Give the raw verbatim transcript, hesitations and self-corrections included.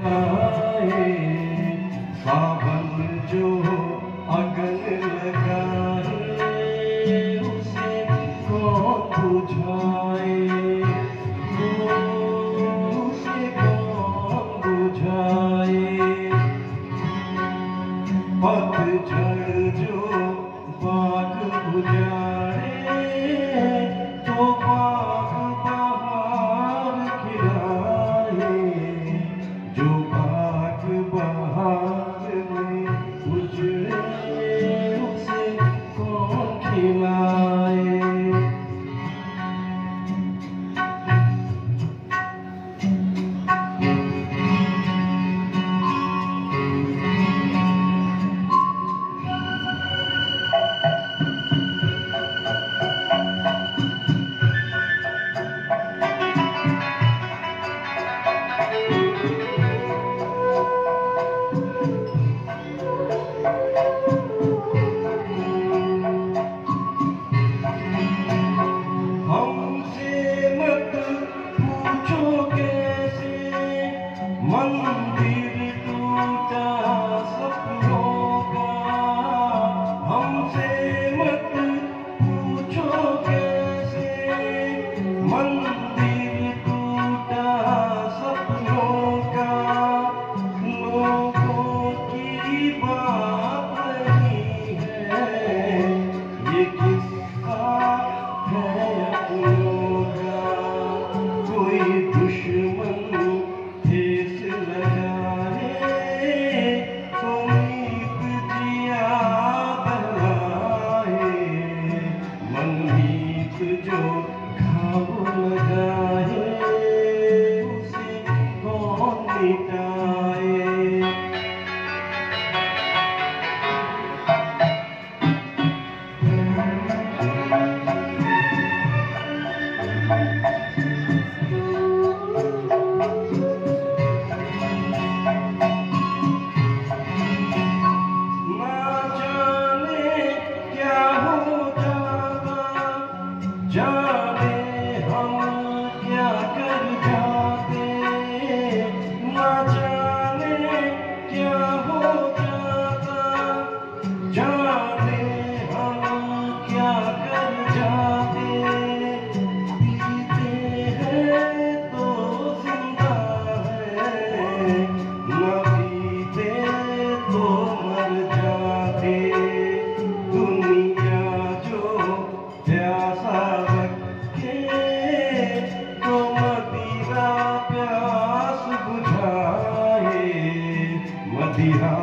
आए सावन जो अगन लगाए उसे कौन बुझाए, उसे कौन बुझाए। पतझड़ जो बाग उजाड़े तो बाग बहार खिलाए, जो बाग बहार में उजड़े उसे कौन खिलाए। मंदिर टूटा सपनों का, हमसे मत पूछो कैसे। मंदिर टूटा सपनों का, लोगों की बात नहीं है, ये किस्सा है अपनों का। कोई दुश्मन जो घाव लगाए उसे कौन मिटाए। जाने हम क्या कर जाते, ना जाने क्या हो जाता। जाने हम क्या कर जाते, पीते हैं तो जिंदा है, ना पीते तो मर जाते। दुनिया जो प्यासा तो मदिरा प्यास बुझाए, मदिरा